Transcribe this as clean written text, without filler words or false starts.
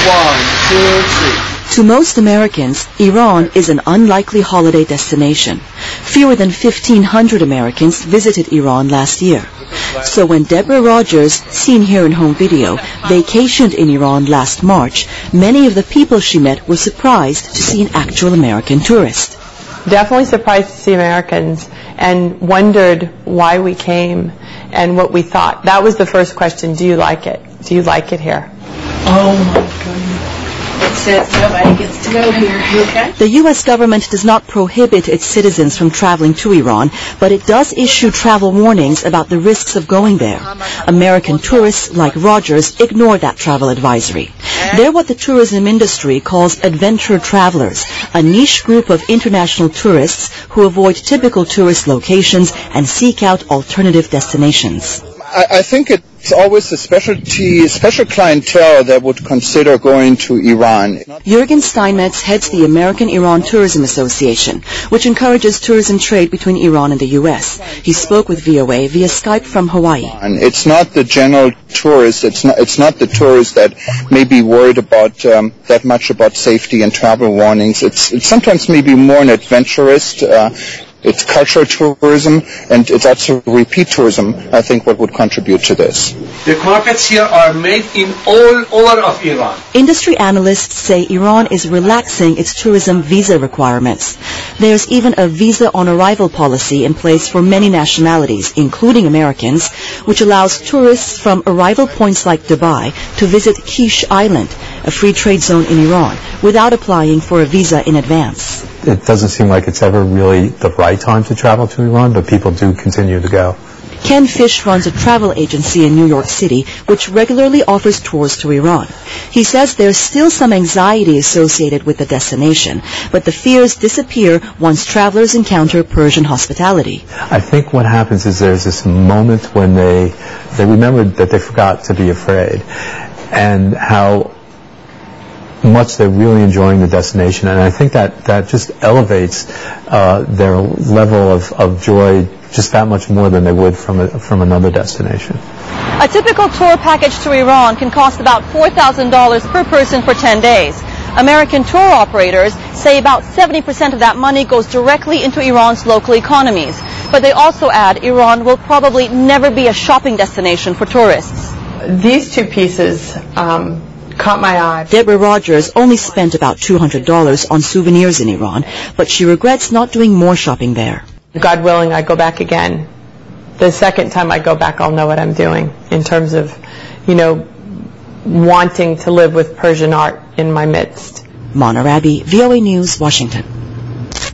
To most Americans, Iran is an unlikely holiday destination. Fewer than 1,500 Americans visited Iran last year. So when Deborah Rogers, seen here in home video, vacationed in Iran last March, many of the people she met were surprised to see an actual American tourist. Definitely surprised to see Americans and wondered why we came and what we thought. That was the first question. Do you like it? Do you like it here? Oh my goodness. It says nobody gets to go here. You okay? The U.S. government does not prohibit its citizens from traveling to Iran, but it does issue travel warnings about the risks of going there. American tourists, like Rogers, ignore that travel advisory. They're what the tourism industry calls adventure travelers, a niche group of international tourists who avoid typical tourist locations and seek out alternative destinations. I think it's always a special clientele that would consider going to Iran. Jürgen Steinmetz heads the American-Iran Tourism Association, which encourages tourism trade between Iran and the U.S. He spoke with VOA via Skype from Hawaii. And it's not the general tourist. It's not the tourist that may be worried about that much about safety and travel warnings. It's sometimes maybe more an adventurist. It's cultural tourism, and it's also repeat tourism, I think, what would contribute to this. The carpets here are made in all over of Iran. Industry analysts say Iran is relaxing its tourism visa requirements. There's even a visa-on-arrival policy in place for many nationalities, including Americans, which allows tourists from arrival points like Dubai to visit Kish Island, a free trade zone in Iran, without applying for a visa in advance. It doesn't seem like it's ever really the right time to travel to Iran, but people do continue to go. Ken Fish runs a travel agency in New York City, which regularly offers tours to Iran. He says there's still some anxiety associated with the destination, but the fears disappear once travelers encounter Persian hospitality. I think what happens is there's this moment when they remember that they forgot to be afraid, and how much they're really enjoying the destination, and I think that just elevates their level of joy just that much more than they would from another destination. A typical tour package to Iran can cost about $4,000 per person for 10 days. American tour operators say about 70% of that money goes directly into Iran's local economies. But they also add Iran will probably never be a shopping destination for tourists. These two pieces caught my eye. Deborah Rogers only spent about $200 on souvenirs in Iran, but she regrets not doing more shopping there. God willing, I go back again. The second time I go back, I'll know what I'm doing in terms of, wanting to live with Persian art in my midst. Mona Rabi, VOA News, Washington.